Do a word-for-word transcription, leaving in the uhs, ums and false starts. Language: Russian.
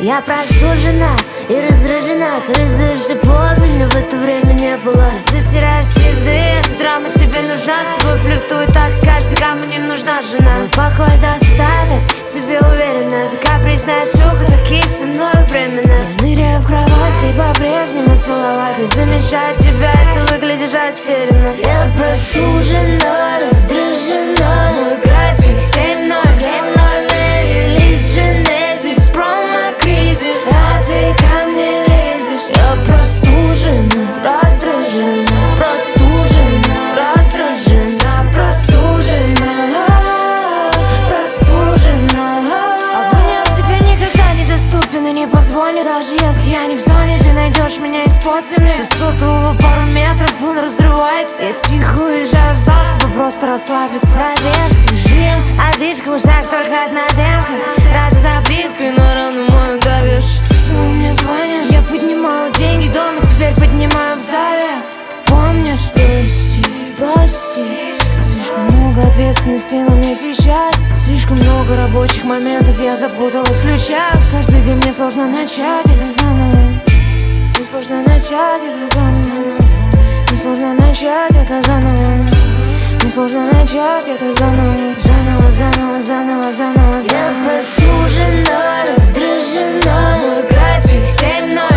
Я простужена и раздражена. Ты раздаешь тепло, меня в это время не было. Ты теряешь следы, эта драма тебе нужна. С тобой флиртует так каждый, кому не нужна жена. Мой покой достаток, себе уверена. Ты капризная сука, такие со мной временно. Я ныряю в кровать, и по-прежнему целовать. Не замечаю тебя, ты выглядишь растерянно. Я простужена, раздражена. Мой график семь ноль семь ноль. Релиз Genesis, промо-кризис. А ты ко мне лезешь. Я простужена, раздражена. Простужена, раздражена. Простужена, простужена. Абонент тебе никогда не доступен и не позвонит. Даже если я не в зоне, ты найдешь меня из-под земли. До сотового пару метров, он разрывается. Я тихо уезжаю в зал, чтобы просто расслабиться. Пробежка, жим, одышка, в ушах только одна демка. Рада запиской, но рану мою давишь. Снова мне звонишь, я поднимаю деньги дома, теперь поднимаю в зале. Помнишь? Прости, прости. Слишком много ответственности на мне сейчас. Слишком много рабочих моментов, я запуталась в ключах. Каждый день мне сложно начать это заново. Мне сложно начать это заново. Мне сложно начать это заново. Мне сложно начать это заново. Заново, заново, заново, заново. Я простужена, раздражена. Мой график семь ноль.